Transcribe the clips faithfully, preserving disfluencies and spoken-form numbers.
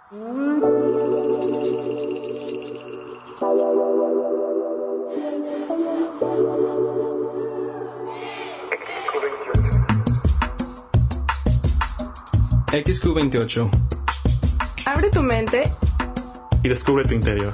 X Q veintiocho. Abre tu mente y descubre tu interior.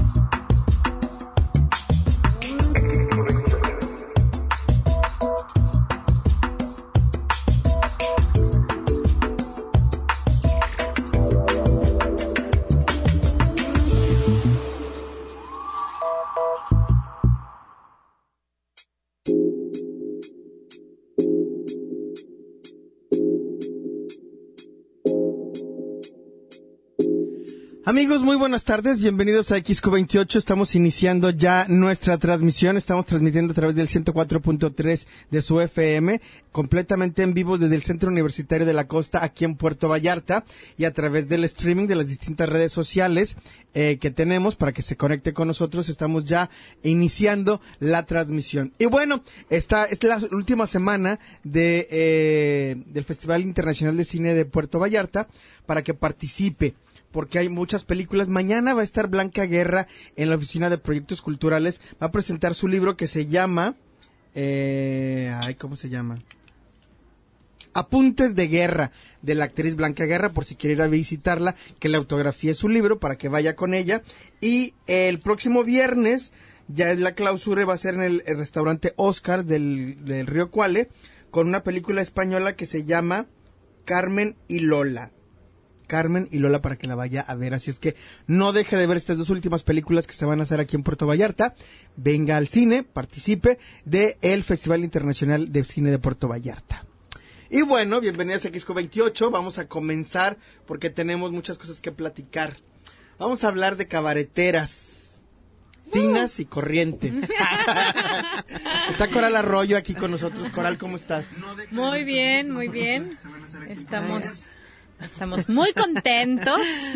Amigos, muy buenas tardes, bienvenidos a X Q veintiocho, estamos iniciando ya nuestra transmisión, estamos transmitiendo a través del ciento cuatro punto tres de su F M, completamente en vivo desde el Centro Universitario de la Costa, aquí en Puerto Vallarta, y a través del streaming de las distintas redes sociales eh, que tenemos para que se conecte con nosotros. Estamos ya iniciando la transmisión. Y bueno, esta es la última semana de eh, del Festival Internacional de Cine de Puerto Vallarta para que participe, porque hay muchas películas. Mañana va a estar Blanca Guerra en la Oficina de Proyectos Culturales, va a presentar su libro que se llama, eh, ay, ¿cómo se llama? Apuntes de Guerra, de la actriz Blanca Guerra, por si quiere ir a visitarla, que le autografíe su libro para que vaya con ella. Y el próximo viernes, ya es la clausura, va a ser en el, el restaurante Oscar del, del Río Cuale, con una película española que se llama Carmen y Lola. Carmen y Lola, para que la vaya a ver. Así es que no deje de ver estas dos últimas películas que se van a hacer aquí en Puerto Vallarta. Venga al cine, participe del Festival Internacional de Cine de Puerto Vallarta. Y bueno, bienvenidos a X Q veintiocho. Vamos a comenzar porque tenemos muchas cosas que platicar. Vamos a hablar de cabareteras finas y corrientes. Está Coral Arroyo aquí con nosotros. Coral, ¿cómo estás? Muy bien, muy bien. Estamos... Estamos muy contentos.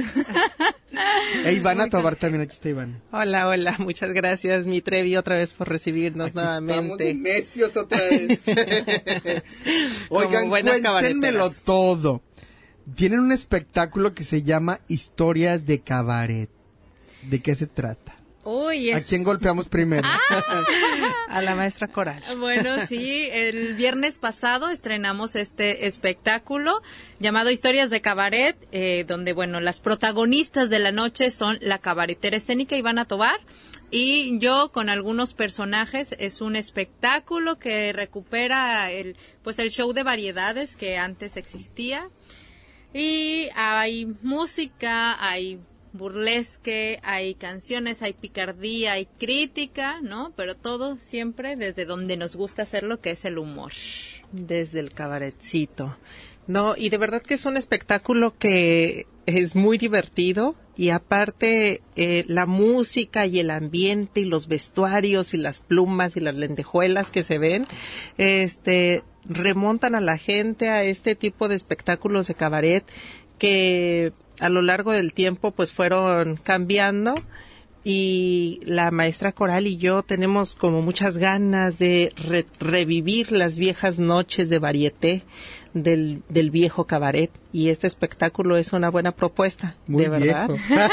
E Ivana Tobar también, aquí está Ivana. Hola, hola, muchas gracias, mi Trevi, otra vez por recibirnos aquí nuevamente. Estamos necios otra vez. Oigan, cuéntenmelo todo. Tienen un espectáculo que se llama Historias de Cabaret. ¿De qué se trata? Uy, es... ¿A quién golpeamos primero? Ah, a la maestra Coral. Bueno, sí, el viernes pasado estrenamos este espectáculo llamado Historias de Cabaret, eh, donde, bueno, las protagonistas de la noche son la cabaretera escénica Ivana Tobar y yo con algunos personajes. Es un espectáculo que recupera el, pues, el show de variedades que antes existía, y hay música, hay burlesque, hay canciones, hay picardía, hay crítica, ¿no? Pero todo siempre desde donde nos gusta hacerlo, que es el humor. Desde el cabaretcito. No, y de verdad que es un espectáculo que es muy divertido, y aparte eh, la música y el ambiente y los vestuarios y las plumas y las lentejuelas que se ven, este, remontan a la gente a este tipo de espectáculos de cabaret que a lo largo del tiempo pues fueron cambiando, y la maestra Coral y yo tenemos como muchas ganas de re- revivir las viejas noches de varieté del, del viejo cabaret, y este espectáculo es una buena propuesta, muy de verdad.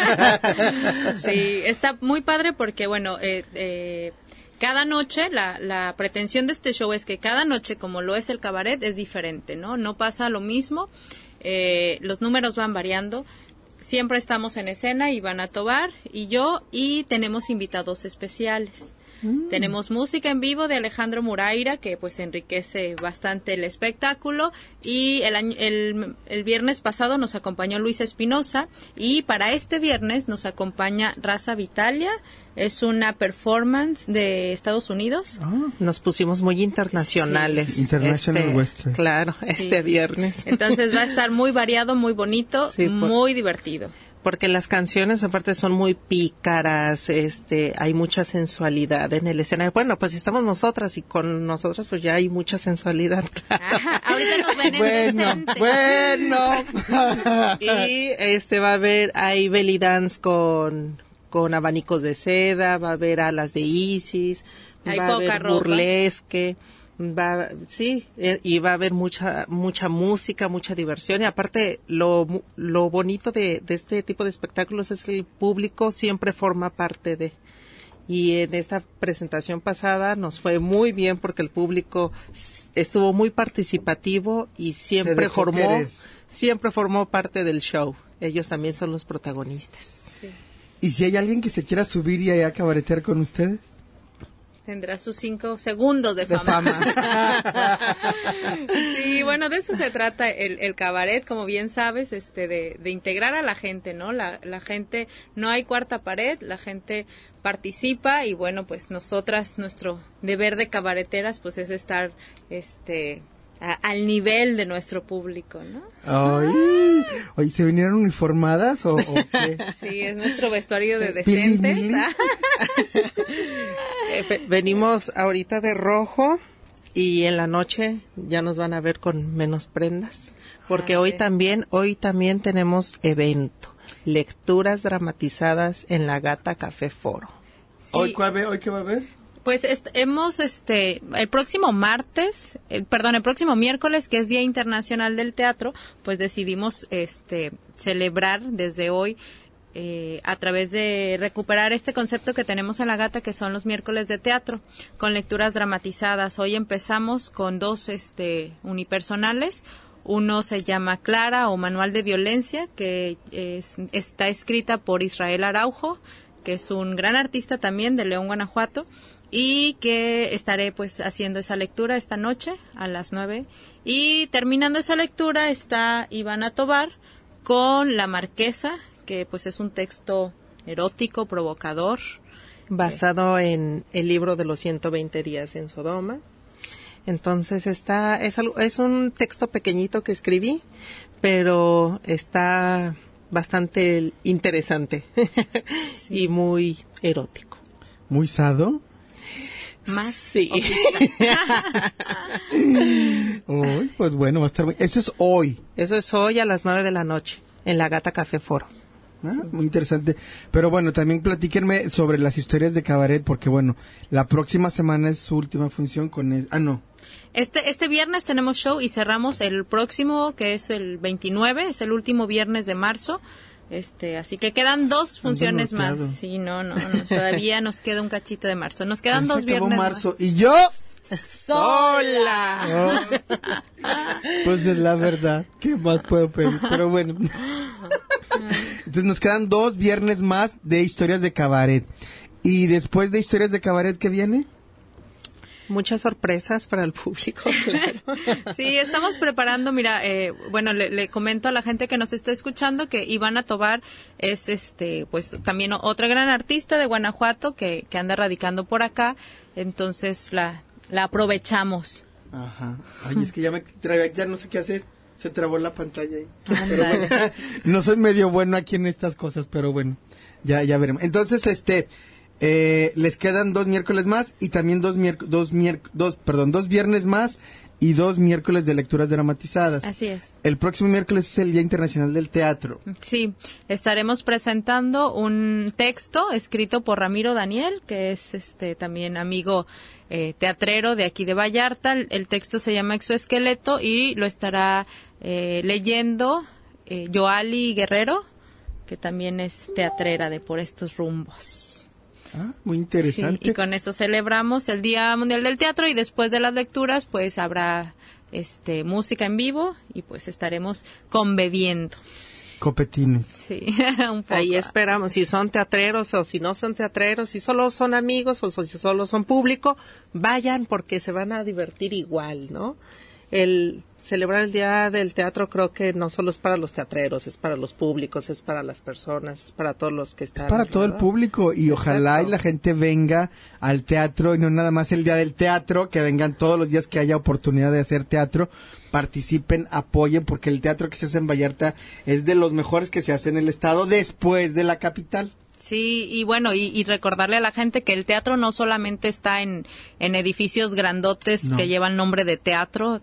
Sí, está muy padre porque, bueno, eh, eh, cada noche, la, la pretensión de este show es que cada noche, como lo es el cabaret, es diferente, ¿no? No pasa lo mismo. Eh, los números van variando. Siempre estamos en escena, Ivana Tobar y yo, y tenemos invitados especiales. Mm. Tenemos música en vivo de Alejandro Muraira, que pues enriquece bastante el espectáculo, y el, año, el, el viernes pasado nos acompañó Luis Espinosa, y para este viernes nos acompaña Raza Vitalia. Es una performance de Estados Unidos. Oh, nos pusimos muy internacionales. Sí. International este, Western. Claro, este sí. viernes. Entonces va a estar muy variado, muy bonito, sí, por, muy divertido. Porque las canciones aparte son muy pícaras, este, hay mucha sensualidad en el escenario. Bueno, pues estamos nosotras, y con nosotras pues ya hay mucha sensualidad. Claro. Ajá, ahorita nos ven en Bueno, bueno. Y este va a haber, hay belly dance con... con abanicos de seda, va a haber alas de Isis, hay va a poca haber ropa. burlesque, Va, sí, eh, y va a haber mucha mucha música, mucha diversión, y aparte lo lo bonito de, de este tipo de espectáculos es que el público siempre forma parte de. Y en esta presentación pasada nos fue muy bien porque el público estuvo muy participativo y siempre formó querer. siempre formó parte del show. Ellos también son los protagonistas. Sí. ¿Y si hay alguien que se quiera subir y a cabaretear con ustedes? Tendrá sus cinco segundos de fama. De fama. Sí, bueno, de eso se trata el, el cabaret, como bien sabes, este, de, de integrar a la gente, ¿no? La, la gente, no hay cuarta pared, la gente participa y bueno, pues nosotras, nuestro deber de cabareteras, pues es estar, este, a, al nivel de nuestro público, ¿no? Ay, oye, ¿se vinieron uniformadas o, o qué? Sí, es nuestro vestuario de decentes. Venimos ahorita de rojo y en la noche ya nos van a ver con menos prendas, porque ah, hoy también, hoy también tenemos evento, lecturas dramatizadas en la Gata Café Foro. Sí. ¿Hoy, cuál, ¿Hoy qué va a haber? Pues est- hemos, este, el próximo martes, el, perdón, el próximo miércoles, que es Día Internacional del Teatro, pues decidimos, este, celebrar desde hoy Eh, a través de recuperar este concepto que tenemos en la Gata, que son los miércoles de teatro, con lecturas dramatizadas. Hoy empezamos con dos este, unipersonales. Uno se llama Clara o Manual de Violencia, que es, está escrita por Israel Araujo, que es un gran artista también de León, Guanajuato, y que estaré pues haciendo esa lectura esta noche a las nueve. Y terminando esa lectura está Ivana Tobar con La Marquesa, que pues es un texto erótico, provocador. Basado eh. en el libro de los ciento veinte días en Sodoma. Entonces está, es, algo, es un texto pequeñito que escribí, pero está bastante interesante sí. y muy erótico. ¿Muy sado? Más sí. Uy, pues bueno, va a estar muy... Eso es hoy. Eso es hoy a las nueve de la noche, en la Gata Café Foro. Ah, sí. Muy interesante. Pero bueno, también platíquenme sobre las historias de cabaret, porque bueno, la próxima semana es su última función con... El... Ah, no. Este este viernes tenemos show y cerramos el próximo, que es el veintinueve, es el último viernes de marzo. Este, así que quedan dos funciones más. Sí, no, no, no, todavía nos queda un cachito de marzo. Nos quedan ya dos viernes marzo. más. Y yo sola. Oh. Pues es la verdad, ¿qué más puedo pedir? Pero bueno. Entonces nos quedan dos viernes más de historias de cabaret. Y después de historias de cabaret, ¿qué viene? Muchas sorpresas para el público, claro. Sí, estamos preparando, mira, eh, bueno, le, le comento a la gente que nos está escuchando que Ivana Tobar es, este, pues también otra gran artista de Guanajuato que, que anda radicando por acá, entonces la, la aprovechamos. Ajá. Ay, es que ya me trae, ya no sé qué hacer. Se trabó la pantalla ahí. Pero bueno, no soy medio bueno aquí en estas cosas, pero bueno, ya, ya veremos. Entonces, este, eh, les quedan dos miércoles más y también dos miércoles, dos mier dos, perdón, dos viernes más y dos miércoles de lecturas dramatizadas. Así es. El próximo miércoles es el Día Internacional del Teatro. Sí, estaremos presentando un texto escrito por Ramiro Daniel, que es este también amigo eh, teatrero de aquí de Vallarta. El texto se llama Exoesqueleto y lo estará eh, leyendo eh, Yoali Guerrero, que también es teatrera de Por Estos Rumbos. Ah, muy interesante. Sí, y con eso celebramos el Día Mundial del Teatro y después de las lecturas pues habrá este música en vivo y pues estaremos conbebiendo. Copetines. Sí, un poco. Ahí esperamos, si son teatreros o si no son teatreros, si solo son amigos o si solo son público, vayan porque se van a divertir igual, ¿no? El celebrar el Día del Teatro creo que no solo es para los teatreros, es para los públicos, es para las personas, es para todos los que están. Es para todo el público y Exacto. Ojalá y la gente venga al teatro y no nada más el Día del Teatro, que vengan todos los días que haya oportunidad de hacer teatro, participen, apoyen, porque el teatro que se hace en Vallarta es de los mejores que se hace en el estado después de la capital. Sí, y bueno, y, y recordarle a la gente que el teatro no solamente está en, en edificios grandotes no. que llevan nombre de teatro,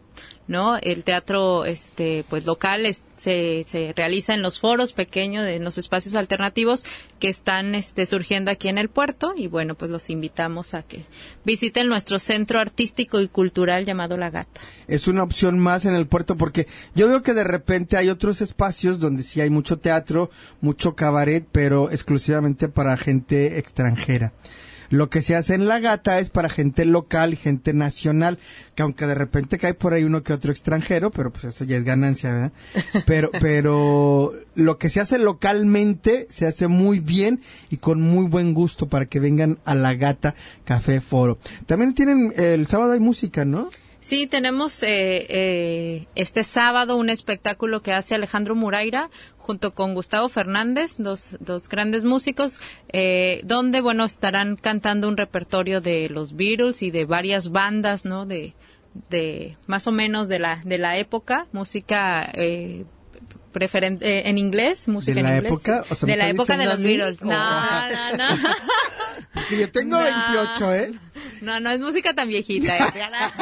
¿no? El teatro, este, pues local es, se, se realiza en los foros pequeños, en los espacios alternativos que están, este, surgiendo aquí en el puerto, y bueno, pues los invitamos a que visiten nuestro centro artístico y cultural llamado La Gata. Es una opción más en el puerto, porque yo veo que de repente hay otros espacios donde sí hay mucho teatro, mucho cabaret, pero exclusivamente para gente extranjera. Lo que se hace en La Gata es para gente local y gente nacional, que aunque de repente cae por ahí uno que otro extranjero, pero pues eso ya es ganancia, ¿verdad? Pero, pero lo que se hace localmente se hace muy bien y con muy buen gusto para que vengan a La Gata Café Foro. También tienen, eh, el sábado hay música, ¿no? Sí, tenemos eh, eh, este sábado un espectáculo que hace Alejandro Muraira junto con Gustavo Fernández, dos, dos grandes músicos, eh, donde, bueno, estarán cantando un repertorio de los Beatles y de varias bandas, ¿no? De, de más o menos de la, de la época, música eh, preferente eh, en inglés, música ¿De la en inglés. época? O sea, de ¿me la está época de los diciendo a mí? Beatles. No, no, no. Porque yo tengo No. veintiocho, ¿eh? No, no es música tan viejita. ¿eh?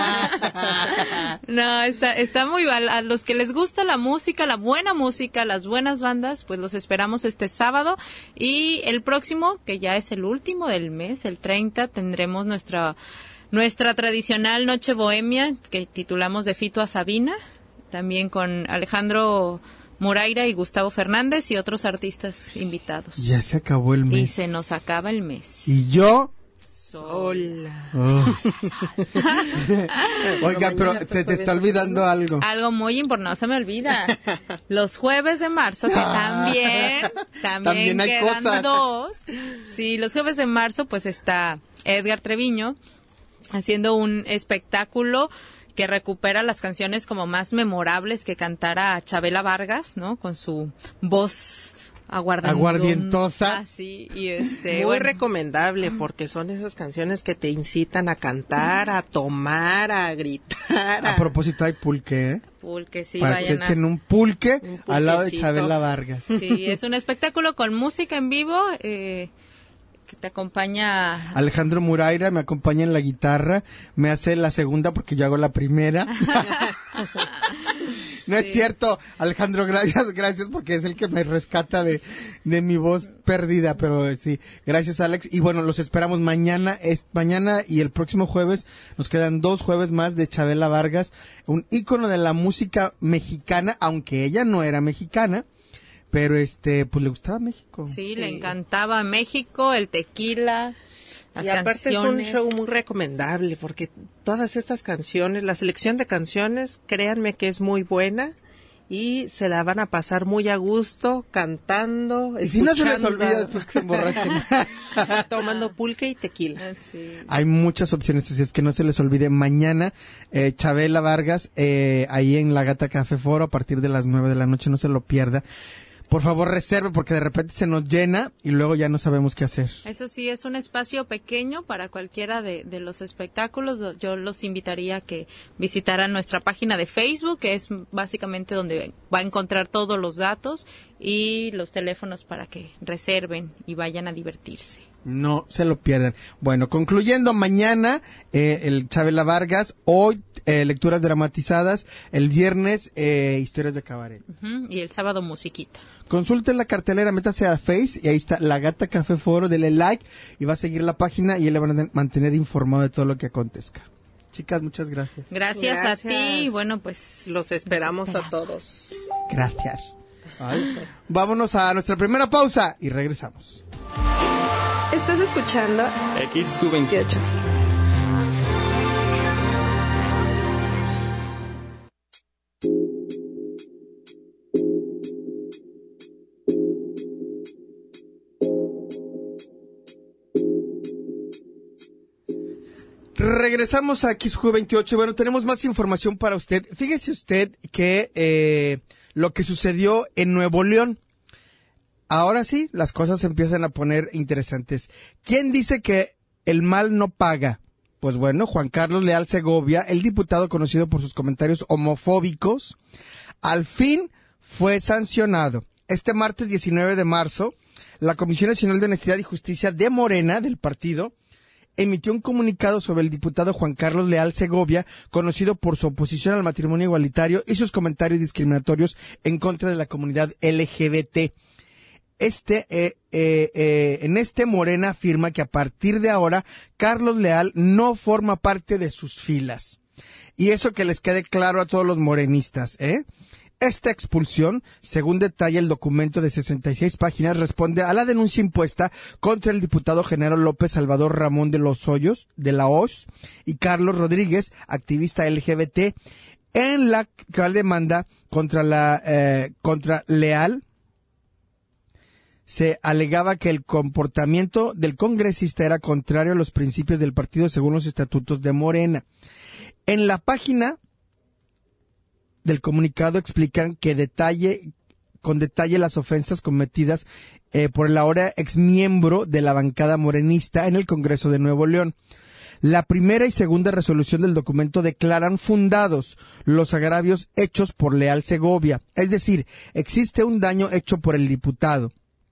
No, está, está muy mal. A los que les gusta la música, la buena música, las buenas bandas, pues los esperamos este sábado. Y el próximo, que ya es el último del mes, el treinta, tendremos nuestra, nuestra tradicional Noche Bohemia, que titulamos De Fito a Sabina, también con Alejandro Muraira y Gustavo Fernández y otros artistas invitados. Ya se acabó el mes. Y se nos acaba el mes. Y yo... Hola. Oh. Oiga, pero se te está olvidando algo. Algo muy importante, no se me olvida. Los jueves de marzo, que también, también, También hay quedan cosas. dos. Sí, los jueves de marzo, pues está Edgar Treviño haciendo un espectáculo que recupera las canciones como más memorables que cantara Chabela Vargas, ¿no? Con su voz aguardientosa. Aguardientosa. Ah, sí, y este, Muy bueno, recomendable porque son esas canciones que te incitan a cantar, a tomar, a gritar. A propósito, hay pulque, ¿eh? pulque, sí, Para que se vayan a... echen un pulque Un al lado de pulquecito. Chabela Vargas. Sí, es un espectáculo con música en vivo, eh, que te acompaña... Alejandro Muraira me acompaña en la guitarra, me hace la segunda porque yo hago la primera. No es cierto, Alejandro, gracias, gracias porque es el que me rescata de, de mi voz perdida, pero sí, gracias Alex. Y bueno, los esperamos mañana, es mañana y el próximo jueves, nos quedan dos jueves más de Chabela Vargas, un ícono de la música mexicana, aunque ella no era mexicana. Pero este, pues le gustaba México. Sí, Sí. le encantaba México, el tequila, las y aparte canciones. es un show muy recomendable porque todas estas canciones, la selección de canciones, créanme que es muy buena y se la van a pasar muy a gusto cantando, Y si no se les escuchando, olvida después que se emborrachen. tomando pulque y tequila. Ah, sí. Hay muchas opciones, así es que no se les olvide. Mañana, eh, Chabela Vargas, eh, ahí en La Gata Café Foro, a partir de las nueve de la noche, no se lo pierda. Por favor, reserve, porque de repente se nos llena y luego ya no sabemos qué hacer. Eso sí, es un espacio pequeño para cualquiera de, de los espectáculos. Yo los invitaría a que visitaran nuestra página de Facebook, que es básicamente donde va a encontrar todos los datos y los teléfonos para que reserven y vayan a divertirse. No se lo pierdan. Bueno, concluyendo, mañana eh, el Chabela Vargas, hoy eh, lecturas dramatizadas, el viernes eh, historias de cabaret. Ujú, y el sábado musiquita. Consulten la cartelera, métase a Face y ahí está La Gata Café Foro, dele like y va a seguir la página y él le van a mantener informado de todo lo que acontezca. Chicas, muchas gracias. Gracias, Gracias. a ti y bueno, pues Los esperamos Los a esperamos. todos. Gracias. Ay. Vámonos a nuestra primera pausa y regresamos. Estás escuchando X Q veintiocho. Regresamos a X Q veintiocho. Bueno, tenemos más información para usted. Fíjese usted que eh, lo que sucedió en Nuevo León. Ahora sí, las cosas se empiezan a poner interesantes. ¿Quién dice que el mal no paga? Pues bueno, Juan Carlos Leal Segovia, el diputado conocido por sus comentarios homofóbicos, al fin fue sancionado. Este martes diecinueve de marzo, la Comisión Nacional de Honestidad y Justicia de Morena, del partido, emitió un comunicado sobre el diputado Juan Carlos Leal Segovia, conocido por su oposición al matrimonio igualitario y sus comentarios discriminatorios en contra de la comunidad L G B T. Este, eh, eh, eh, en este Morena afirma que a partir de ahora Carlos Leal no forma parte de sus filas. Y eso que les quede claro a todos los morenistas, ¿eh? Esta expulsión, según detalla el documento de sesenta y seis páginas, responde a la denuncia impuesta contra el diputado general López Salvador Ramón de los Hoyos, de la O S, y Carlos Rodríguez, activista L G B T, en la cual demanda contra la, eh, contra Leal. Se alegaba que el comportamiento del congresista era contrario a los principios del partido según los estatutos de Morena. En la página del comunicado explican que detalle, con detalle las ofensas cometidas eh, por el ahora exmiembro de la bancada morenista en el Congreso de Nuevo León. La primera y segunda resolución del documento declaran fundados los agravios hechos por Leal Segovia, es decir, existe un daño hecho por el diputado.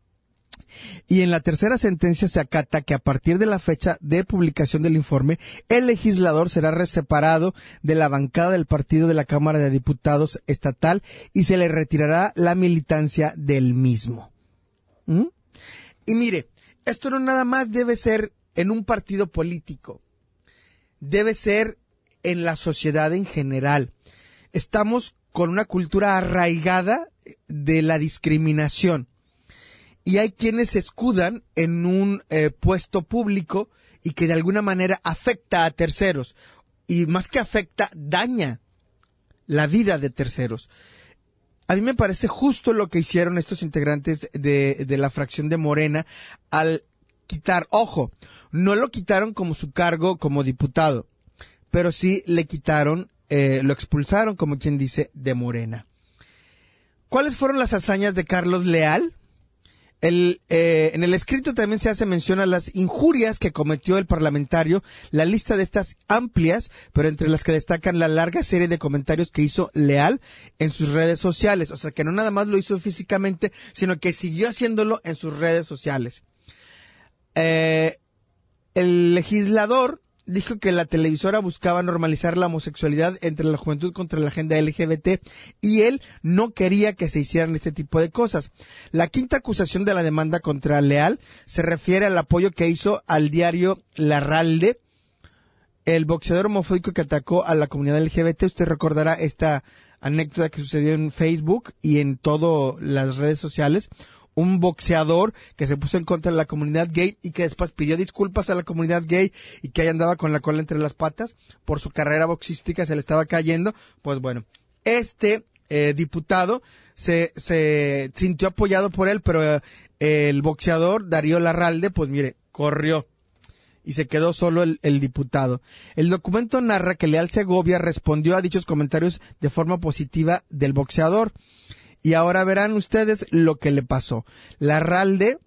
Y en la tercera sentencia se acata que a partir de la fecha de publicación del informe, el legislador será separado de la bancada del partido de la Cámara de Diputados estatal y se le retirará la militancia del mismo. ¿Mm? Y mire, esto no nada más debe ser en un partido político, debe ser en la sociedad en general. Estamos con una cultura arraigada de la discriminación. Y hay quienes se escudan en un eh, puesto público y que de alguna manera afecta a terceros. Y más que afecta, daña la vida de terceros. A mí me parece justo lo que hicieron estos integrantes de, de la fracción de Morena al quitar, ojo, no lo quitaron como su cargo como diputado, pero sí le quitaron, eh, lo expulsaron, como quien dice, de Morena. ¿Cuáles fueron las hazañas de Carlos Leal? El, eh, en el escrito también se hace mención a las injurias que cometió el parlamentario, la lista de estas amplias, pero entre las que destacan la larga serie de comentarios que hizo Leal en sus redes sociales, o sea que no nada más lo hizo físicamente, sino que siguió haciéndolo en sus redes sociales. Eh, el legislador dijo que la televisora buscaba normalizar la homosexualidad entre la juventud contra la agenda L G B T y él no quería que se hicieran este tipo de cosas. La quinta acusación de la demanda contra Leal se refiere al apoyo que hizo al diario Larralde, el boxeador homofóbico que atacó a la comunidad L G B T. Usted recordará esta anécdota que sucedió en Facebook y en todas las redes sociales. Un boxeador que se puso en contra de la comunidad gay y que después pidió disculpas a la comunidad gay y que ahí andaba con la cola entre las patas por su carrera boxística, se le estaba cayendo. Pues bueno, este eh, diputado se, se sintió apoyado por él, pero eh, el boxeador Darío Larralde, pues mire, corrió y se quedó solo el, el diputado. El documento narra que Leal Segovia respondió a dichos comentarios de forma positiva del boxeador. Y ahora verán ustedes lo que le pasó. Larralde,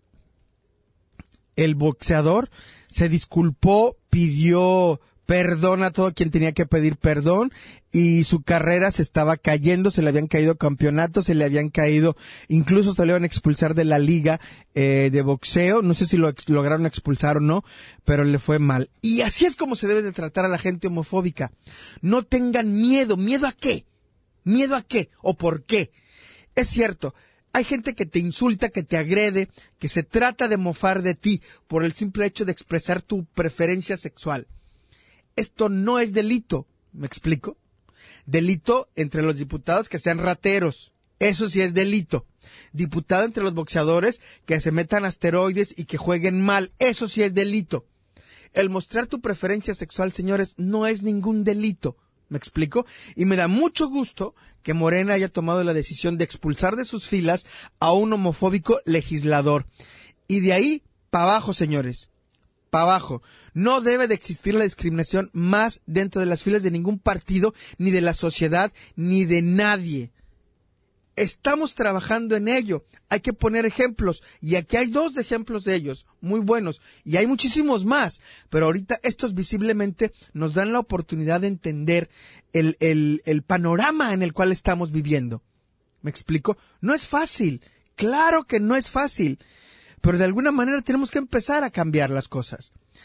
el boxeador, se disculpó, pidió perdón a todo quien tenía que pedir perdón y su carrera se estaba cayendo, se le habían caído campeonatos, se le habían caído, incluso se le iban a expulsar de la liga eh, de boxeo, no sé si lo ex- lograron expulsar o no, pero le fue mal. Y así es como se debe de tratar a la gente homofóbica. No tengan miedo. ¿Miedo a qué? ¿Miedo a qué? ¿O por qué? Es cierto, hay gente que te insulta, que te agrede, que se trata de mofar de ti por el simple hecho de expresar tu preferencia sexual. Esto no es delito, ¿me explico? Delito entre los diputados que sean rateros, eso sí es delito. Diputado entre los boxeadores que se metan asteroides y que jueguen mal, eso sí es delito. El mostrar tu preferencia sexual, señores, no es ningún delito. ¿Me explico? Y me da mucho gusto que Morena haya tomado la decisión de expulsar de sus filas a un homofóbico legislador. Y de ahí para abajo, señores, para abajo. No debe de existir la discriminación más dentro de las filas de ningún partido, ni de la sociedad, ni de nadie. Estamos trabajando en ello. Hay que poner ejemplos. Y aquí hay dos ejemplos de ellos, muy buenos. Y hay muchísimos más. Pero ahorita estos visiblemente nos dan la oportunidad de entender el, el, el panorama en el cual estamos viviendo. ¿Me explico? No es fácil. Claro que no es fácil. Pero de alguna manera tenemos que empezar a cambiar las cosas.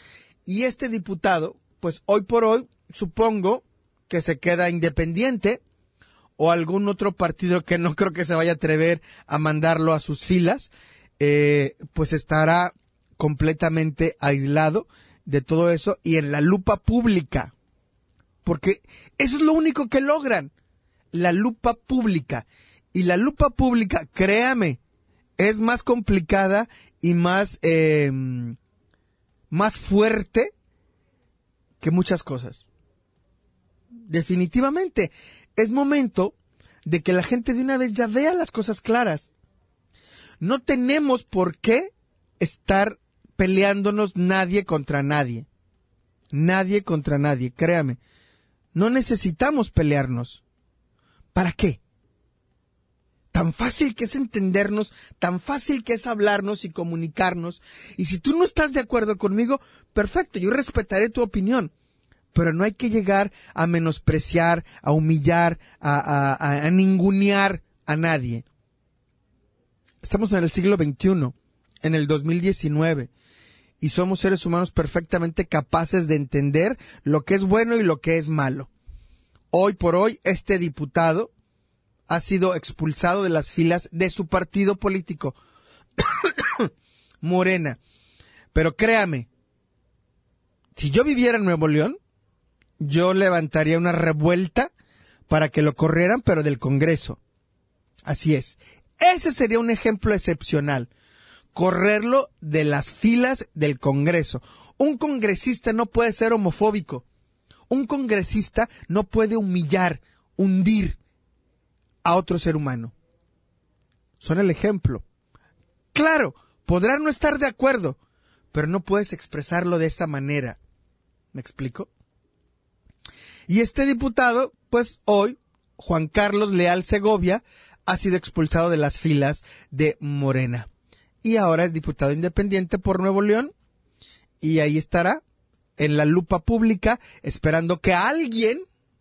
Y este diputado, pues hoy por hoy, supongo que se queda independiente o algún otro partido que no creo que se vaya a atrever a mandarlo a sus filas, eh, pues estará completamente aislado de todo eso y en la lupa pública. Porque eso es lo único que logran, la lupa pública. Y la lupa pública, créame, es más complicada y más, eh, más fuerte que muchas cosas. Definitivamente, es momento de que la gente de una vez ya vea las cosas claras. No tenemos por qué estar peleándonos nadie contra nadie. Nadie contra nadie, créame. No necesitamos pelearnos. ¿Para qué? Tan fácil que es entendernos, tan fácil que es hablarnos y comunicarnos. Y si tú no estás de acuerdo conmigo, perfecto, yo respetaré tu opinión. Pero no hay que llegar a menospreciar, a humillar, a, a, a ningunear a nadie. Estamos en el siglo veintiuno, en el dos mil diecinueve, y somos seres humanos perfectamente capaces de entender lo que es bueno y lo que es malo. Hoy por hoy, este diputado ha sido expulsado de las filas de su partido político, Morena. Pero créame, si yo viviera en Nuevo León, yo levantaría una revuelta para que lo corrieran, pero del Congreso. Así es. Ese sería un ejemplo excepcional. Correrlo de las filas del Congreso. Un congresista no puede ser homofóbico. Un congresista no puede humillar, hundir a otro ser humano. Son el ejemplo. Claro, podrán no estar de acuerdo, pero no puedes expresarlo de esa manera. ¿Me explico? Y este diputado, pues hoy, Juan Carlos Leal Segovia, ha sido expulsado de las filas de Morena. Y ahora es diputado independiente por Nuevo León. Y ahí estará, en la lupa pública, esperando que alguien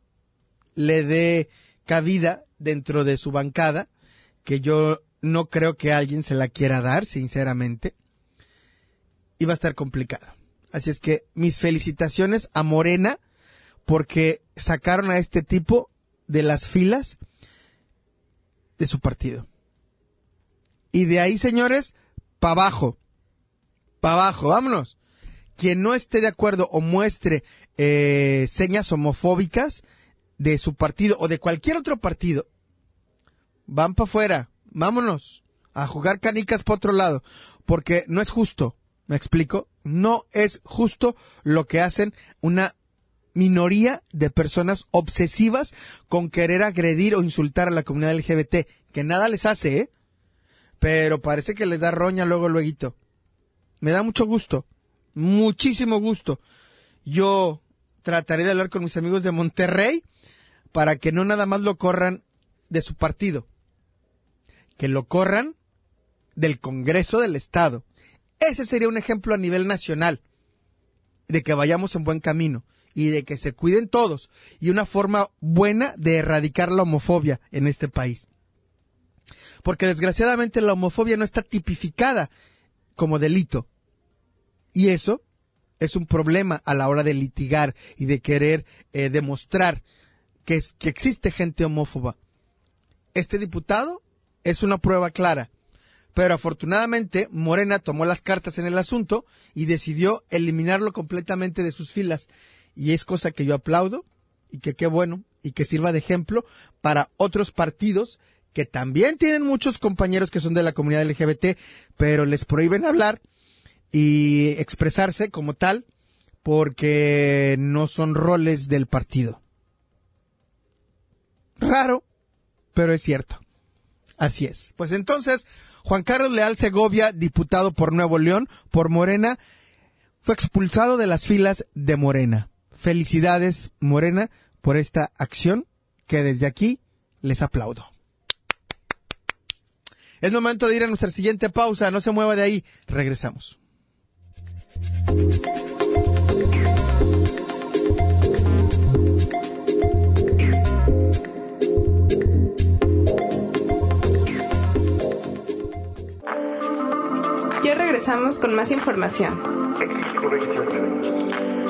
le dé cabida dentro de su bancada, que yo no creo que alguien se la quiera dar, sinceramente. Y va a estar complicado. Así es que mis felicitaciones a Morena, porque sacaron a este tipo de las filas de su partido. Y de ahí, señores, para abajo, para abajo, vámonos. Quien no esté de acuerdo o muestre eh, señas homofóbicas de su partido o de cualquier otro partido, van para afuera, vámonos a jugar canicas para otro lado, porque no es justo, ¿me explico? No es justo lo que hacen una minoría de personas obsesivas con querer agredir o insultar a la comunidad L G B T, que nada les hace, ¿eh? Pero parece que les da roña luego, lueguito. Me da mucho gusto, muchísimo gusto. Yo trataré de hablar con mis amigos de Monterrey para que no nada más lo corran de su partido, que lo corran del Congreso del Estado. Ese sería un ejemplo a nivel nacional de que vayamos en buen camino y de que se cuiden todos, y una forma buena de erradicar la homofobia en este país. Porque desgraciadamente la homofobia no está tipificada como delito, y eso es un problema a la hora de litigar y de querer eh, demostrar que, es, que existe gente homófoba. Este diputado es una prueba clara, pero afortunadamente Morena tomó las cartas en el asunto y decidió eliminarlo completamente de sus filas. Y es cosa que yo aplaudo, y que qué bueno, y que sirva de ejemplo para otros partidos que también tienen muchos compañeros que son de la comunidad L G B T, pero les prohíben hablar y expresarse como tal, porque no son roles del partido. Raro, pero es cierto. Así es. Pues entonces, Juan Carlos Leal Segovia, diputado por Nuevo León, por Morena, fue expulsado de las filas de Morena. Felicidades, Morena, por esta acción que desde aquí les aplaudo. Es momento de ir a nuestra siguiente pausa. No se mueva de ahí. Regresamos. Ya regresamos con más información. X Q veintiocho.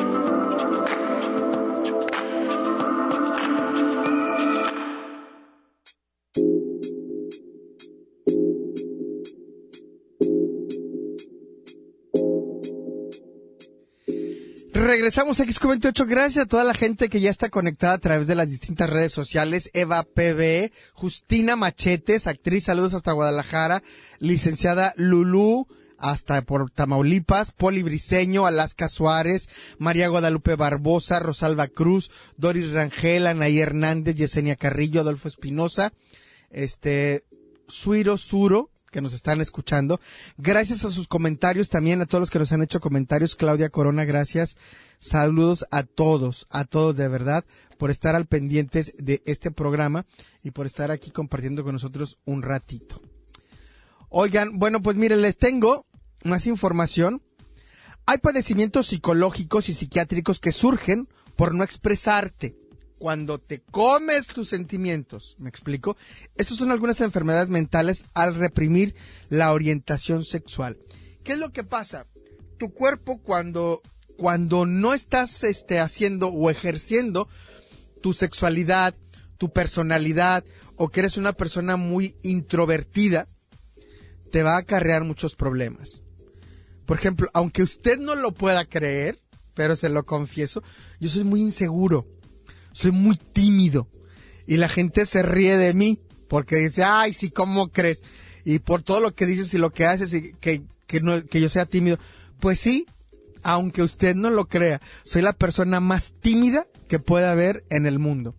Regresamos a X Q veintiocho, gracias a toda la gente que ya está conectada a través de las distintas redes sociales. Eva P B, Justina Machetes, actriz, saludos hasta Guadalajara, licenciada Lulú, hasta por Tamaulipas, Poli Briceño, Alaska Suárez, María Guadalupe Barbosa, Rosalba Cruz, Doris Rangel, Anaí Hernández, Yesenia Carrillo, Adolfo Espinosa, este, Suiro Suro, que nos están escuchando. Gracias a sus comentarios también, a todos los que nos han hecho comentarios. Claudia Corona, gracias. Saludos a todos, a todos de verdad, por estar al pendientes de este programa y por estar aquí compartiendo con nosotros un ratito. Oigan, bueno, pues miren, les tengo más información. Hay padecimientos psicológicos y psiquiátricos que surgen por no expresarte. Cuando te comes tus sentimientos, ¿me explico? Estas son algunas enfermedades mentales al reprimir la orientación sexual. ¿Qué es lo que pasa? Tu cuerpo cuando, cuando no estás este, haciendo o ejerciendo tu sexualidad, tu personalidad, o que eres una persona muy introvertida, te va a acarrear muchos problemas. Por ejemplo, aunque usted no lo pueda creer, pero se lo confieso, yo soy muy inseguro. Soy muy tímido y la gente se ríe de mí porque dice, ay, sí, ¿cómo crees? Y por todo lo que dices y lo que haces y que, que, no, que yo sea tímido. Pues sí, aunque usted no lo crea, soy la persona más tímida que pueda haber en el mundo.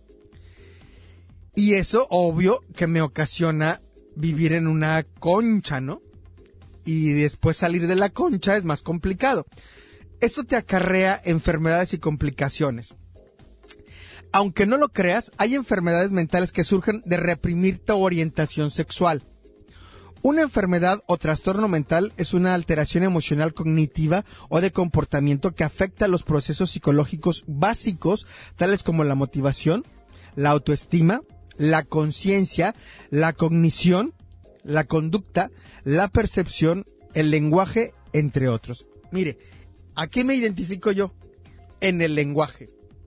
Y eso, obvio, que me ocasiona vivir en una concha, ¿no? Y después salir de la concha es más complicado. Esto te acarrea enfermedades y complicaciones. Aunque no lo creas, hay enfermedades mentales que surgen de reprimir tu orientación sexual. Una enfermedad o trastorno mental es una alteración emocional cognitiva o de comportamiento que afecta los procesos psicológicos básicos, tales como la motivación, la autoestima, la conciencia, la cognición, la conducta, la percepción, el lenguaje, entre otros. Mire, aquí me identifico yo, en el lenguaje.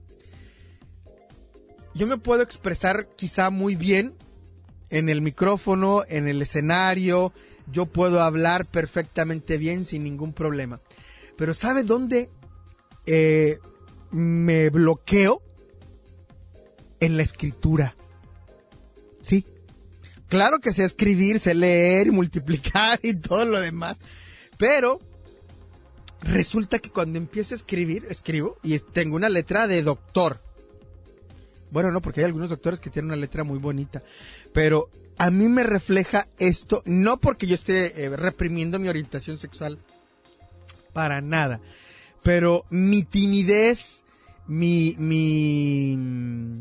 Yo me puedo expresar quizá muy bien en el micrófono, en el escenario, yo puedo hablar perfectamente bien sin ningún problema. Pero ¿sabe dónde eh, me bloqueo? En la escritura. Sí. Claro que sé escribir, sé leer, multiplicar y todo lo demás. Pero resulta que cuando empiezo a escribir, escribo y tengo una letra de doctor. Bueno, no, porque hay algunos doctores que tienen una letra muy bonita, pero a mí me refleja esto, no porque yo esté eh, reprimiendo mi orientación sexual, para nada, pero mi timidez, mi, mi,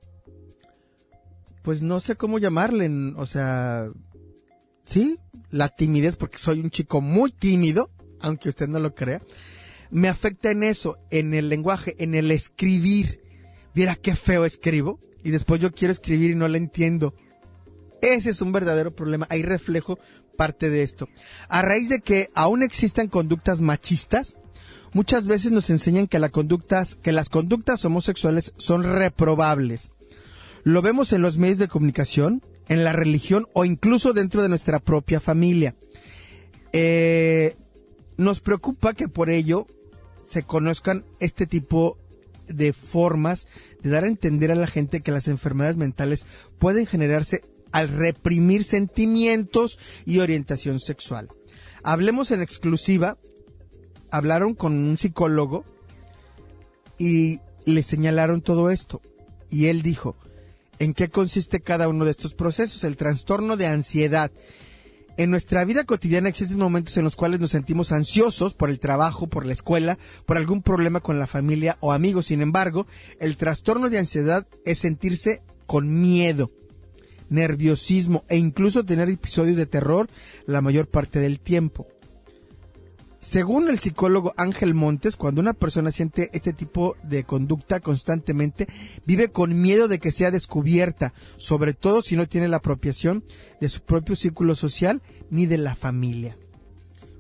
pues no sé cómo llamarle, o sea, sí, la timidez, porque soy un chico muy tímido, aunque usted no lo crea, me afecta en eso, en el lenguaje, en el escribir. Viera qué feo escribo y después yo quiero escribir y no le entiendo. Ese es un verdadero problema. Ahí reflejo parte de esto. A raíz de que aún existan conductas machistas, muchas veces nos enseñan que, la conductas, que las conductas homosexuales son reprobables. Lo vemos en los medios de comunicación, en la religión o incluso dentro de nuestra propia familia. Eh, nos preocupa que por ello se conozcan este tipo de formas de dar a entender a la gente que las enfermedades mentales pueden generarse al reprimir sentimientos y orientación sexual. Hablemos en exclusiva, hablaron con un psicólogo y le señalaron todo esto. Y él dijo, ¿en qué consiste cada uno de estos procesos? El trastorno de ansiedad. En nuestra vida cotidiana existen momentos en los cuales nos sentimos ansiosos por el trabajo, por la escuela, por algún problema con la familia o amigos. Sin embargo, el trastorno de ansiedad es sentirse con miedo, nerviosismo e incluso tener episodios de terror la mayor parte del tiempo. Según el psicólogo Ángel Montes, cuando una persona siente este tipo de conducta constantemente, vive con miedo de que sea descubierta, sobre todo si no tiene la apropiación de su propio círculo social ni de la familia.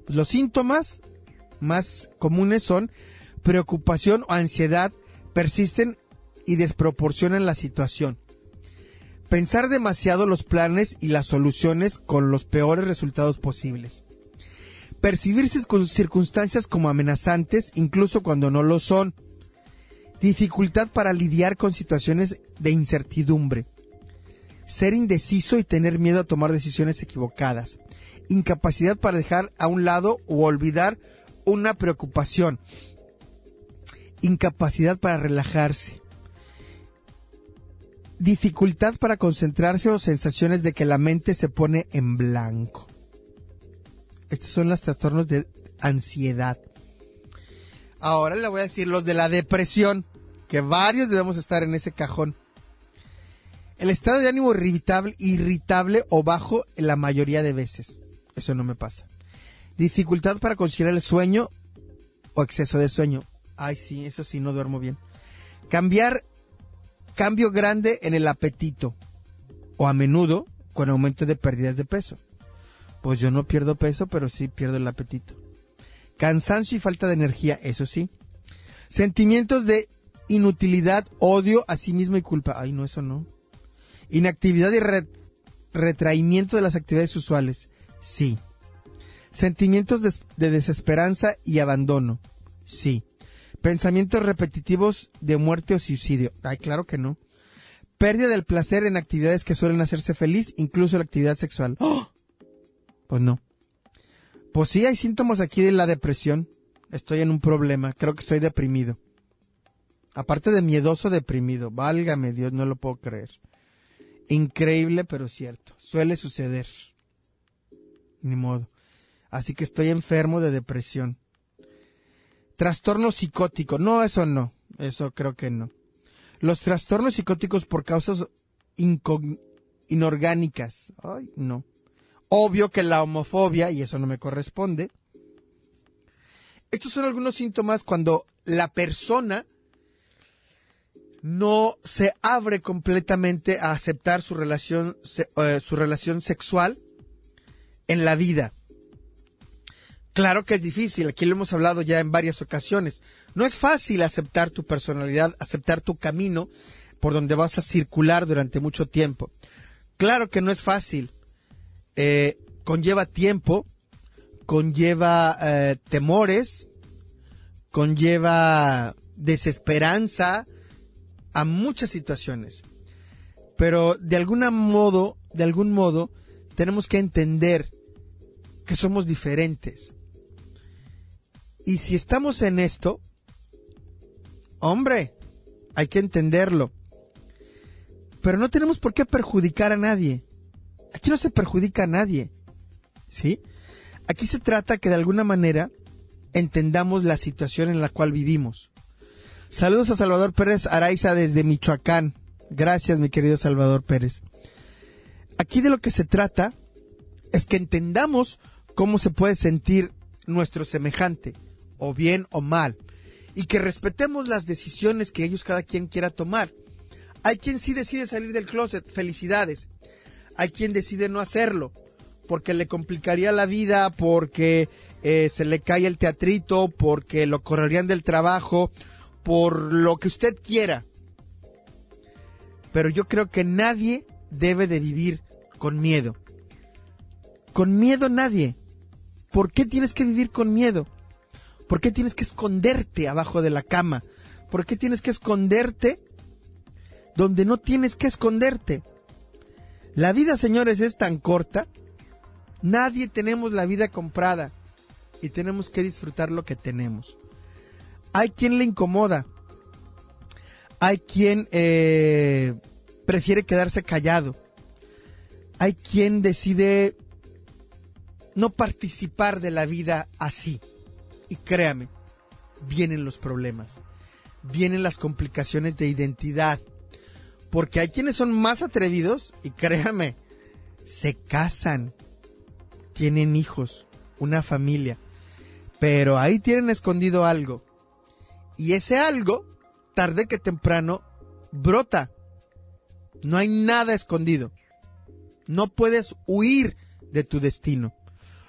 Los síntomas más comunes son preocupación o ansiedad, persisten y desproporcionan la situación. Pensar demasiado los planes y las soluciones con los peores resultados posibles. Percibir circunstancias como amenazantes, incluso cuando no lo son. Dificultad para lidiar con situaciones de incertidumbre. Ser indeciso y tener miedo a tomar decisiones equivocadas. Incapacidad para dejar a un lado o olvidar una preocupación. Incapacidad para relajarse. Dificultad para concentrarse o sensaciones de que la mente se pone en blanco. Estos son los trastornos de ansiedad. Ahora le voy a decir los de la depresión, que varios debemos estar en ese cajón. El estado de ánimo irritable, irritable o bajo en la mayoría de veces. Eso no me pasa. Dificultad para conciliar el sueño o exceso de sueño. Ay, sí, eso sí, no duermo bien. Cambiar, cambio grande en el apetito o a menudo con aumento de pérdidas de peso. Pues yo no pierdo peso, pero sí pierdo el apetito. Cansancio y falta de energía, eso sí. Sentimientos de inutilidad, odio a sí mismo y culpa. Ay, no, eso no. Inactividad y re- retraimiento de las actividades usuales. Sí. Sentimientos de, de desesperanza y abandono. Sí. Pensamientos repetitivos de muerte o suicidio. Ay, claro que no. Pérdida del placer en actividades que suelen hacerse feliz, incluso la actividad sexual. ¡Oh! Pues no. Pues sí, hay síntomas aquí de la depresión. Estoy en un problema. Creo que estoy deprimido. Aparte de miedoso, deprimido. Válgame Dios, no lo puedo creer. Increíble, pero cierto. Suele suceder. Ni modo. Así que estoy enfermo de depresión. Trastorno psicótico. No, eso no. Eso creo que no. Los trastornos psicóticos por causas incog- inorgánicas. Ay, no. Obvio que la homofobia, y eso no me corresponde. Estos son algunos síntomas cuando la persona no se abre completamente a aceptar su relación, se, uh, su relación sexual en la vida. Claro que es difícil, aquí lo hemos hablado ya en varias ocasiones. No es fácil aceptar tu personalidad, aceptar tu camino por donde vas a circular durante mucho tiempo. Claro que no es fácil. Eh, conlleva tiempo, conlleva eh, temores, conlleva desesperanza a muchas situaciones. Pero de alguna modo, de algún modo, tenemos que entender que somos diferentes. Y si estamos en esto, hombre, hay que entenderlo. Pero no tenemos por qué perjudicar a nadie. Aquí no se perjudica a nadie, ¿sí? Aquí se trata que de alguna manera entendamos la situación en la cual vivimos. Saludos a Salvador Pérez Araiza desde Michoacán. Gracias, mi querido Salvador Pérez. Aquí de lo que se trata es que entendamos cómo se puede sentir nuestro semejante, o bien o mal, y que respetemos las decisiones que ellos cada quien quiera tomar. Hay quien sí decide salir del closet, felicidades. Hay quien decide no hacerlo, porque le complicaría la vida, porque eh, se le cae el teatrito, porque lo correrían del trabajo, por lo que usted quiera. Pero yo creo que nadie debe de vivir con miedo. Con miedo nadie. ¿Por qué tienes que vivir con miedo? ¿Por qué tienes que esconderte abajo de la cama? ¿Por qué tienes que esconderte donde no tienes que esconderte? La vida, señores, es tan corta. Nadie tenemos la vida comprada y tenemos que disfrutar lo que tenemos. Hay quien le incomoda. Hay quien eh, prefiere quedarse callado. Hay quien decide no participar de la vida así. Y créame, vienen los problemas. Vienen las complicaciones de identidad. Porque hay quienes son más atrevidos y créame, se casan, tienen hijos, una familia, pero ahí tienen escondido algo. Y ese algo, tarde que temprano, brota. No hay nada escondido. No puedes huir de tu destino.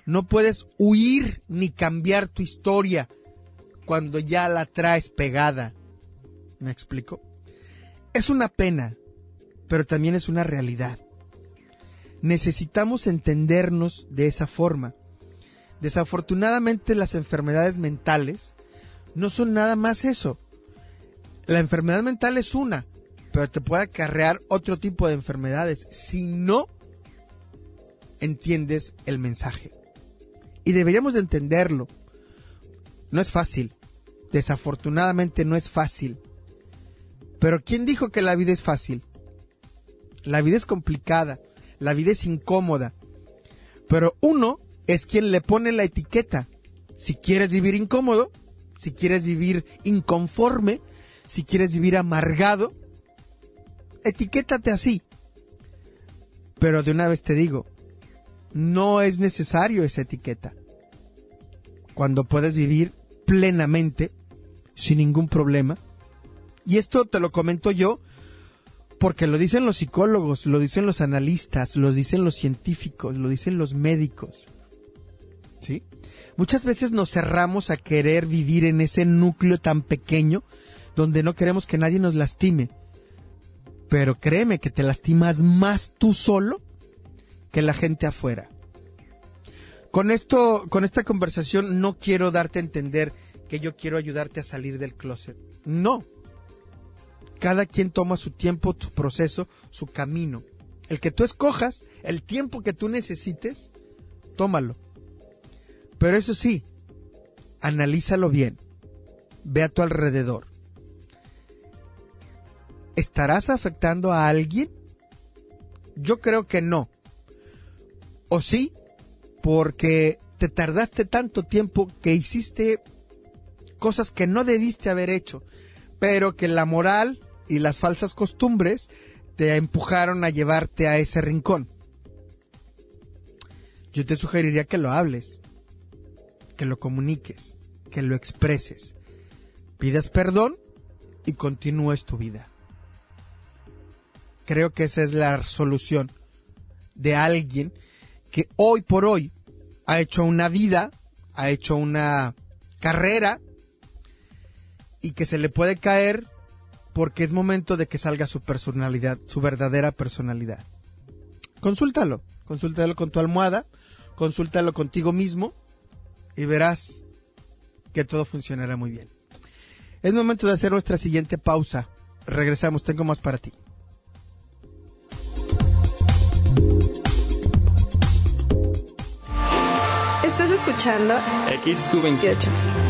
No puedes huir ni cambiar tu historia cuando ya la traes pegada. ¿Me explico? Es una pena, pero también es una realidad. Necesitamos entendernos de esa forma. Desafortunadamente, las enfermedades mentales no son nada más eso. La enfermedad mental es una, pero te puede acarrear otro tipo de enfermedades si no entiendes el mensaje. Y deberíamos de entenderlo. No es fácil. Desafortunadamente no es fácil. Pero ¿quién dijo que la vida es fácil? La vida es complicada. La vida es incómoda. Pero uno es quien le pone la etiqueta. Si quieres vivir incómodo, si quieres vivir inconforme, si quieres vivir amargado, etiquétate así. Pero de una vez te digo, no es necesario esa etiqueta. Cuando puedes vivir plenamente, sin ningún problema. Y esto te lo comento yo porque lo dicen los psicólogos, lo dicen los analistas, lo dicen los científicos, lo dicen los médicos. ¿Sí? Muchas veces nos cerramos a querer vivir en ese núcleo tan pequeño donde no queremos que nadie nos lastime. Pero créeme que te lastimas más tú solo que la gente afuera. Con esto, con esta conversación no quiero darte a entender que yo quiero ayudarte a salir del closet. No. Cada quien toma su tiempo, su proceso, su camino. El que tú escojas, el tiempo que tú necesites, tómalo. Pero eso sí, analízalo bien. Ve a tu alrededor. ¿Estarás afectando a alguien? Yo creo que no. ¿O sí? Porque te tardaste tanto tiempo que hiciste cosas que no debiste haber hecho, pero que la moral y las falsas costumbres te empujaron a llevarte a ese rincón. Yo te sugeriría que lo hables, que lo comuniques, que lo expreses, pidas perdón y continúes tu vida. Creo que esa es la solución de alguien que hoy por hoy ha hecho una vida, ha hecho una carrera y que se le puede caer porque es momento de que salga su personalidad, su verdadera personalidad. Consúltalo, consúltalo con tu almohada, consúltalo contigo mismo y verás que todo funcionará muy bien. Es momento de hacer nuestra siguiente pausa. Regresamos, tengo más para ti. Estás escuchando X Q veintiocho.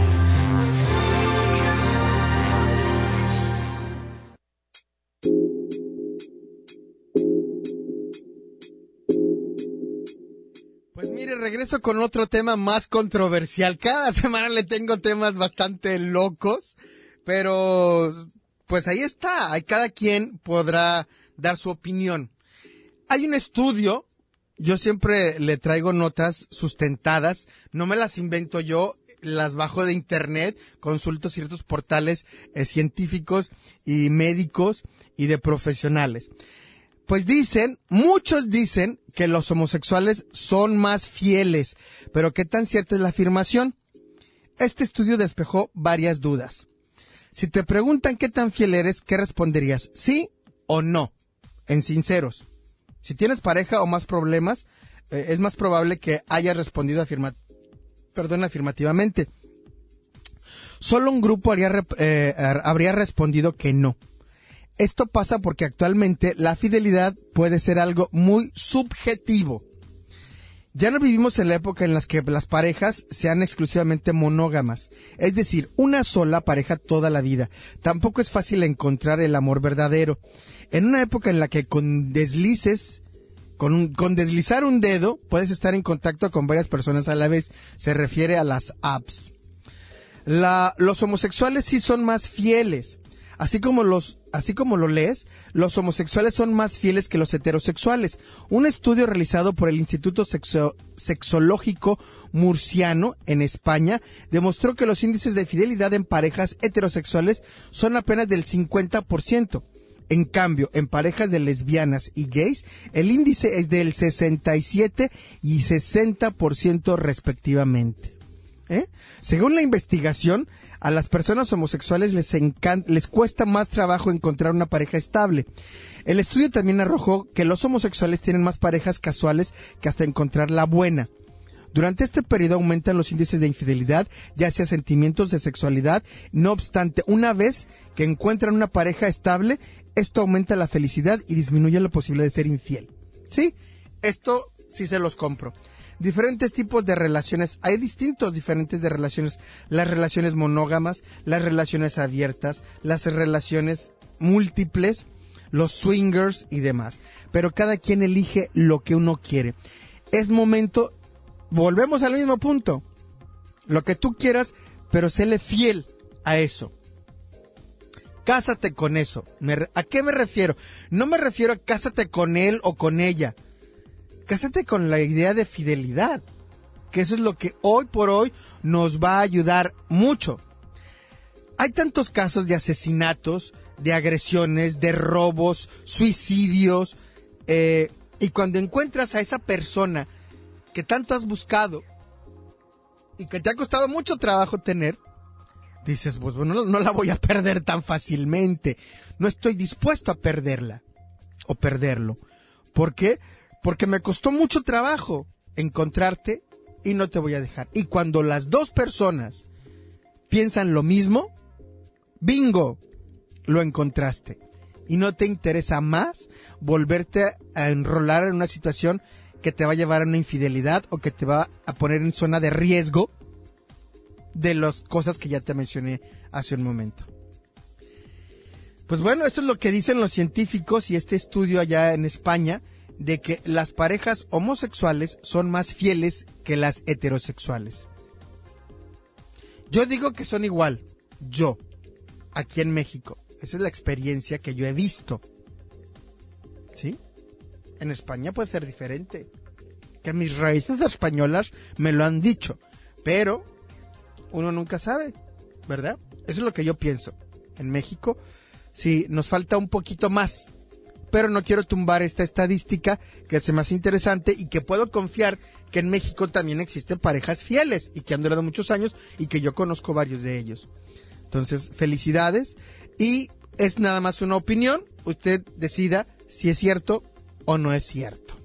Pues mire, regreso con otro tema más controversial. Cada semana le tengo temas bastante locos, pero pues ahí está. Cada quien podrá dar su opinión. Hay un estudio. Yo siempre le traigo notas sustentadas, no me las invento yo, las bajo de internet, consulto ciertos portales eh, científicos y médicos y de profesionales. Pues dicen, muchos dicen que los homosexuales son más fieles, pero ¿qué tan cierta es la afirmación? Este estudio despejó varias dudas. Si te preguntan qué tan fiel eres, ¿qué responderías? ¿Sí o no? En sinceros. Si tienes pareja o más problemas, eh, es más probable que hayas respondido afirma, perdón, afirmativamente. Solo un grupo haría, eh, habría respondido que no. Esto pasa porque actualmente la fidelidad puede ser algo muy subjetivo. Ya no vivimos en la época en la que las parejas sean exclusivamente monógamas, es decir, una sola pareja toda la vida. Tampoco es fácil encontrar el amor verdadero. En una época en la que con deslices, con, un, con deslizar un dedo, puedes estar en contacto con varias personas a la vez, se refiere a las apps. La, los homosexuales sí son más fieles. Así como los, así como lo lees, los homosexuales son más fieles que los heterosexuales. Un estudio realizado por el Instituto Sexo, Sexológico Murciano en España demostró que los índices de fidelidad en parejas heterosexuales son apenas del cincuenta por ciento. En cambio, en parejas de lesbianas y gays, el índice es del sesenta y siete y sesenta por ciento respectivamente. ¿Eh? Según la investigación, a las personas homosexuales les, encan- les cuesta más trabajo encontrar una pareja estable. El estudio también arrojó que los homosexuales tienen más parejas casuales que hasta encontrar la buena. Durante este periodo aumentan los índices de infidelidad, ya sea sentimientos de sexualidad. No obstante, una vez que encuentran una pareja estable, esto aumenta la felicidad y disminuye la posibilidad de ser infiel. ¿Sí? Esto sí se los compro. Diferentes tipos de relaciones. Hay distintos diferentes de relaciones. Las relaciones monógamas, las relaciones abiertas, las relaciones múltiples, los swingers y demás. Pero cada quien elige lo que uno quiere. Es momento, volvemos al mismo punto. Lo que tú quieras, pero séle fiel a eso. Cásate con eso. Me, ¿A qué me refiero? No me refiero a cásate con él o con ella. Cásate con la idea de fidelidad, que eso es lo que hoy por hoy nos va a ayudar mucho. Hay tantos casos de asesinatos, de agresiones, de robos, suicidios, eh, y cuando encuentras a esa persona que tanto has buscado y que te ha costado mucho trabajo tener, dices, pues bueno, no la voy a perder tan fácilmente, no estoy dispuesto a perderla o perderlo. ¿Por qué? Porque me costó mucho trabajo encontrarte y no te voy a dejar. Y cuando las dos personas piensan lo mismo, ¡bingo! Lo encontraste. Y no te interesa más volverte a enrolar en una situación que te va a llevar a una infidelidad o que te va a poner en zona de riesgo de las cosas que ya te mencioné hace un momento. Pues bueno, esto es lo que dicen los científicos y este estudio allá en España, de que las parejas homosexuales son más fieles que las heterosexuales. Yo digo que son igual, yo, aquí en México. Esa es la experiencia que yo he visto. ¿Sí? En España puede ser diferente. Que mis raíces españolas me lo han dicho. Pero uno nunca sabe, ¿verdad? Eso es lo que yo pienso. En México, sí, nos falta un poquito más. Pero no quiero tumbar esta estadística que hace más interesante y que puedo confiar que en México también existen parejas fieles y que han durado muchos años y que yo conozco varios de ellos. Entonces, felicidades y es nada más una opinión. Usted decida si es cierto o no es cierto.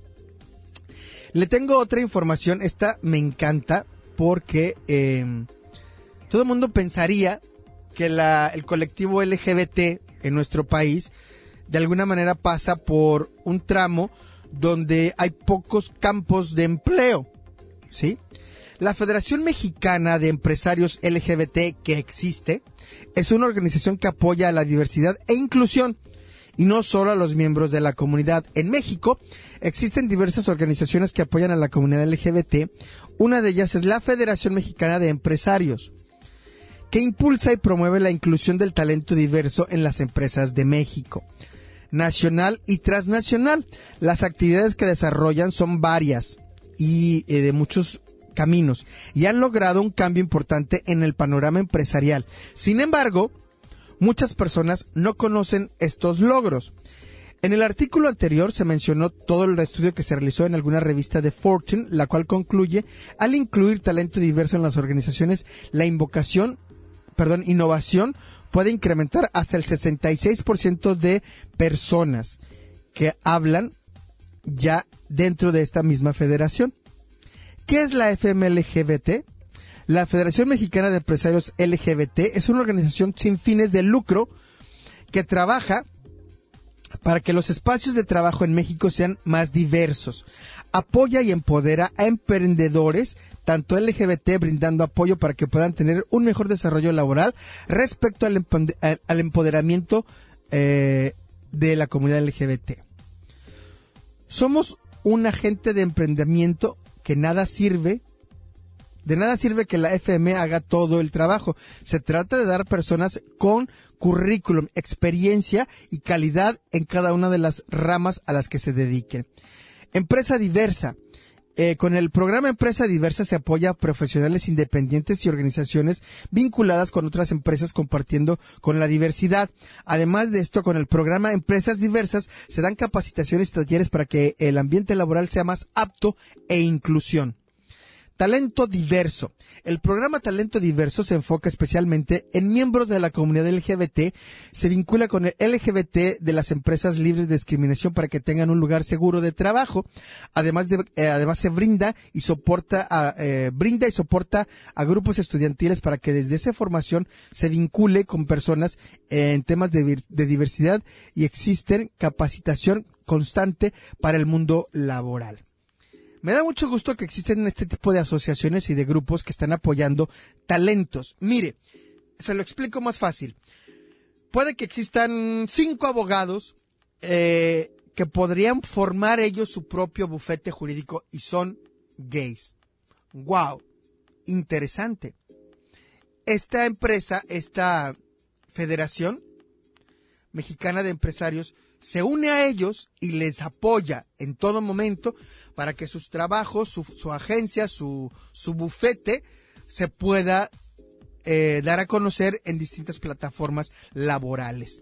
Le tengo otra información. Esta me encanta porque eh, todo el mundo pensaría que la, el colectivo L G B T en nuestro país de alguna manera pasa por un tramo donde hay pocos campos de empleo, ¿sí? La Federación Mexicana de Empresarios L G B T que existe es una organización que apoya a la diversidad e inclusión y no solo a los miembros de la comunidad. En México existen diversas organizaciones que apoyan a la comunidad L G B T. Una de ellas es la Federación Mexicana de Empresarios, que impulsa y promueve la inclusión del talento diverso en las empresas de México, nacional y transnacional. Las actividades que desarrollan son varias y eh, de muchos caminos y han logrado un cambio importante en el panorama empresarial. Sin embargo, muchas personas no conocen estos logros. En el artículo anterior se mencionó todo el estudio que se realizó en alguna revista de Fortune, la cual concluye, al incluir talento diverso en las organizaciones, la invocación, perdón, innovación puede incrementar hasta el sesenta y seis por ciento de personas que hablan ya dentro de esta misma federación. ¿Qué es la F M L G B T? La Federación Mexicana de Empresarios L G B T es una organización sin fines de lucro que trabaja para que los espacios de trabajo en México sean más diversos. Apoya y empodera a emprendedores, tanto L G B T, brindando apoyo para que puedan tener un mejor desarrollo laboral respecto al, emp- al empoderamiento eh, de la comunidad L G B T. Somos un agente de emprendimiento que nada sirve, de nada sirve que la F M haga todo el trabajo. Se trata de dar personas con currículum, experiencia y calidad en cada una de las ramas a las que se dediquen. Empresa diversa. Eh, con el programa Empresa Diversa se apoya a profesionales independientes y organizaciones vinculadas con otras empresas compartiendo con la diversidad. Además de esto, con el programa Empresas Diversas se dan capacitaciones y talleres para que el ambiente laboral sea más apto e inclusión. Talento diverso. El programa Talento Diverso se enfoca especialmente en miembros de la comunidad L G B T. Se vincula con el L G B T de las empresas libres de discriminación para que tengan un lugar seguro de trabajo. Además de, eh, además se brinda y soporta a, eh, brinda y soporta a grupos estudiantiles para que desde esa formación se vincule con personas eh, en temas de, de diversidad y existen capacitación constante para el mundo laboral. Me da mucho gusto que existen este tipo de asociaciones y de grupos que están apoyando talentos. Mire, se lo explico más fácil. Puede que existan cinco abogados eh, que podrían formar ellos su propio bufete jurídico y son gays. ¡Wow! Interesante. Esta empresa, esta Federación Mexicana de Empresarios, se une a ellos y les apoya en todo momento para que sus trabajos, su, su agencia, su, su bufete se pueda eh, dar a conocer en distintas plataformas laborales.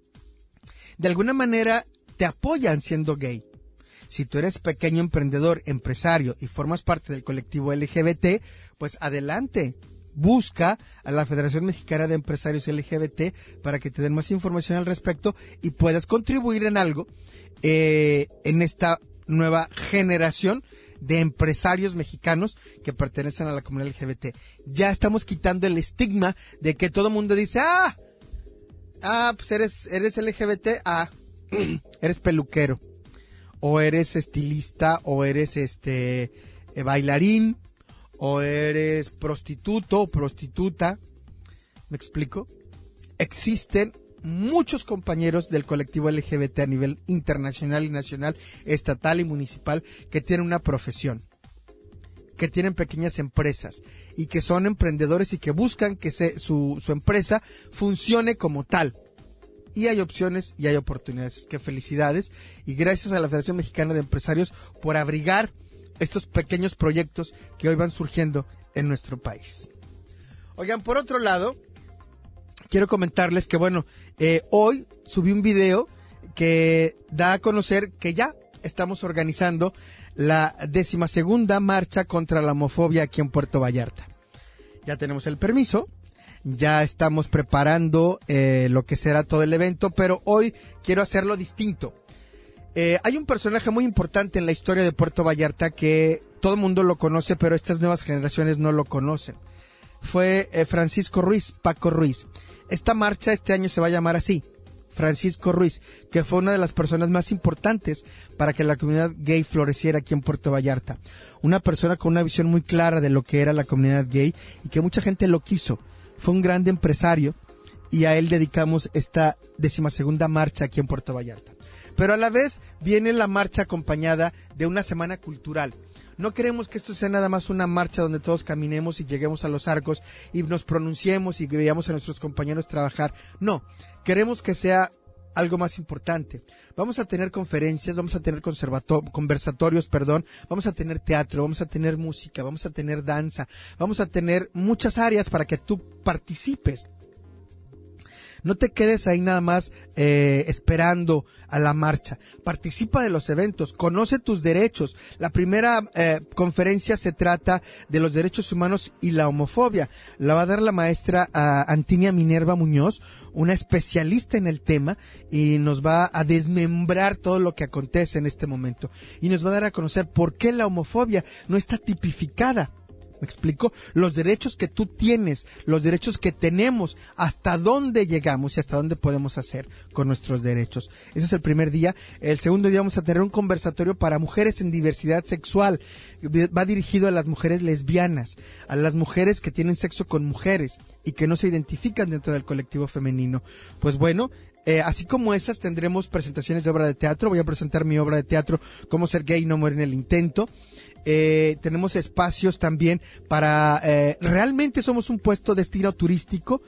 De alguna manera te apoyan siendo gay. Si tú eres pequeño emprendedor, empresario y formas parte del colectivo L G B T, pues adelante. Busca a la Federación Mexicana de Empresarios L G B T para que te den más información al respecto y puedas contribuir en algo eh, en esta nueva generación de empresarios mexicanos que pertenecen a la comunidad L G B T. Ya estamos quitando el estigma de que todo el mundo dice, ah, ah, pues eres, eres L G B T, ah, eres peluquero, o eres estilista, o eres este eh, bailarín, o eres prostituto o prostituta. ¿Me explico? Existen muchos compañeros del colectivo L G B T a nivel internacional y nacional, estatal y municipal que tienen una profesión, que tienen pequeñas empresas y que son emprendedores y que buscan que se, su, su empresa funcione como tal. Y hay opciones y hay oportunidades. ¡Qué felicidades! Y gracias a la Federación Mexicana de Empresarios por abrigar estos pequeños proyectos que hoy van surgiendo en nuestro país. Oigan, por otro lado, quiero comentarles que, bueno, eh, hoy subí un video que da a conocer que ya estamos organizando la decimasegunda marcha contra la homofobia aquí en Puerto Vallarta. Ya tenemos el permiso, ya estamos preparando eh, lo que será todo el evento, pero hoy quiero hacerlo distinto. Eh, hay un personaje muy importante en la historia de Puerto Vallarta que todo el mundo lo conoce, pero estas nuevas generaciones no lo conocen. Fue eh, Francisco Ruiz, Paco Ruiz. Esta marcha este año se va a llamar así, Francisco Ruiz, que fue una de las personas más importantes para que la comunidad gay floreciera aquí en Puerto Vallarta. Una persona con una visión muy clara de lo que era la comunidad gay y que mucha gente lo quiso. Fue un gran empresario y a él dedicamos esta decimasegunda marcha aquí en Puerto Vallarta. Pero a la vez viene la marcha acompañada de una semana cultural. No queremos que esto sea nada más una marcha donde todos caminemos y lleguemos a los arcos y nos pronunciemos y veamos a nuestros compañeros trabajar. No, queremos que sea algo más importante. Vamos a tener conferencias, vamos a tener conversatorios, perdón, vamos a tener teatro, vamos a tener música, vamos a tener danza, vamos a tener muchas áreas para que tú participes. No te quedes ahí nada más eh, esperando a la marcha. Participa de los eventos, conoce tus derechos. La primera eh, conferencia se trata de los derechos humanos y la homofobia. La va a dar la maestra uh, Antinia Minerva Muñoz, una especialista en el tema, y nos va a desmembrar todo lo que acontece en este momento. Y nos va a dar a conocer por qué la homofobia no está tipificada. ¿Me explico? Los derechos que tú tienes, los derechos que tenemos, hasta dónde llegamos y hasta dónde podemos hacer con nuestros derechos. Ese es el primer día. El segundo día vamos a tener un conversatorio para mujeres en diversidad sexual. Va dirigido a las mujeres lesbianas, a las mujeres que tienen sexo con mujeres y que no se identifican dentro del colectivo femenino. Pues bueno, Eh, así como esas, tendremos presentaciones de obra de teatro. Voy a presentar mi obra de teatro, Cómo ser gay y no morir en el intento. Eh, tenemos espacios también para... Eh, realmente somos un puesto destino turístico.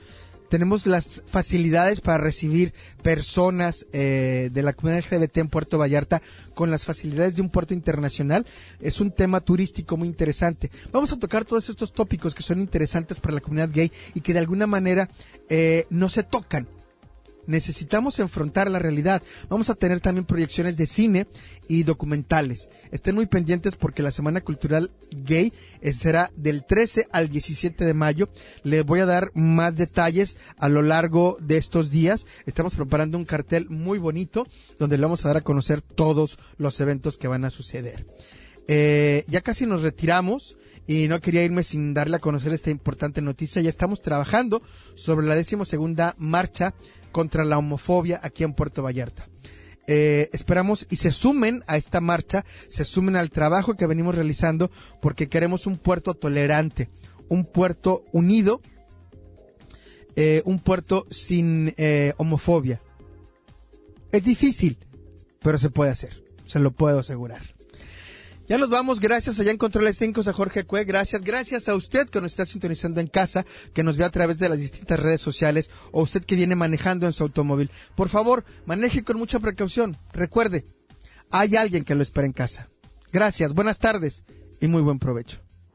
tenemos las facilidades para recibir personas eh, de la comunidad L G B T en Puerto Vallarta con las facilidades de un puerto internacional. Es un tema turístico muy interesante. Vamos a tocar todos estos tópicos que son interesantes para la comunidad gay y que de alguna manera eh, no se tocan. Necesitamos enfrentar la realidad. Vamos a tener también proyecciones de cine y documentales. Estén muy pendientes porque la Semana Cultural Gay será del trece al diecisiete de mayo. Les voy a dar más detalles a lo largo de estos días. Estamos preparando un cartel muy bonito donde le vamos a dar a conocer todos los eventos que van a suceder. Eh, ya casi nos retiramos. Y no quería irme sin darle a conocer esta importante noticia. Ya estamos trabajando sobre la decimosegunda marcha contra la homofobia aquí en Puerto Vallarta. Eh, esperamos y se sumen a esta marcha, se sumen al trabajo que venimos realizando porque queremos un puerto tolerante, un puerto unido, eh, un puerto sin eh, homofobia. Es difícil, pero se puede hacer, se lo puedo asegurar. Ya nos vamos, gracias allá en Controles Técnicos a Jorge Cue, gracias, gracias a usted que nos está sintonizando en casa, que nos ve a través de las distintas redes sociales, o usted que viene manejando en su automóvil. Por favor, maneje con mucha precaución. Recuerde, hay alguien que lo espera en casa. Gracias, buenas tardes y muy buen provecho.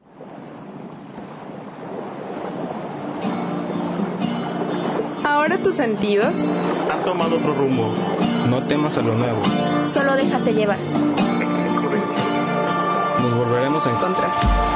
Ahora tus sentidos Han tomado otro rumbo. No temas a lo nuevo. Solo déjate llevar. Nos volveremos a encontrar.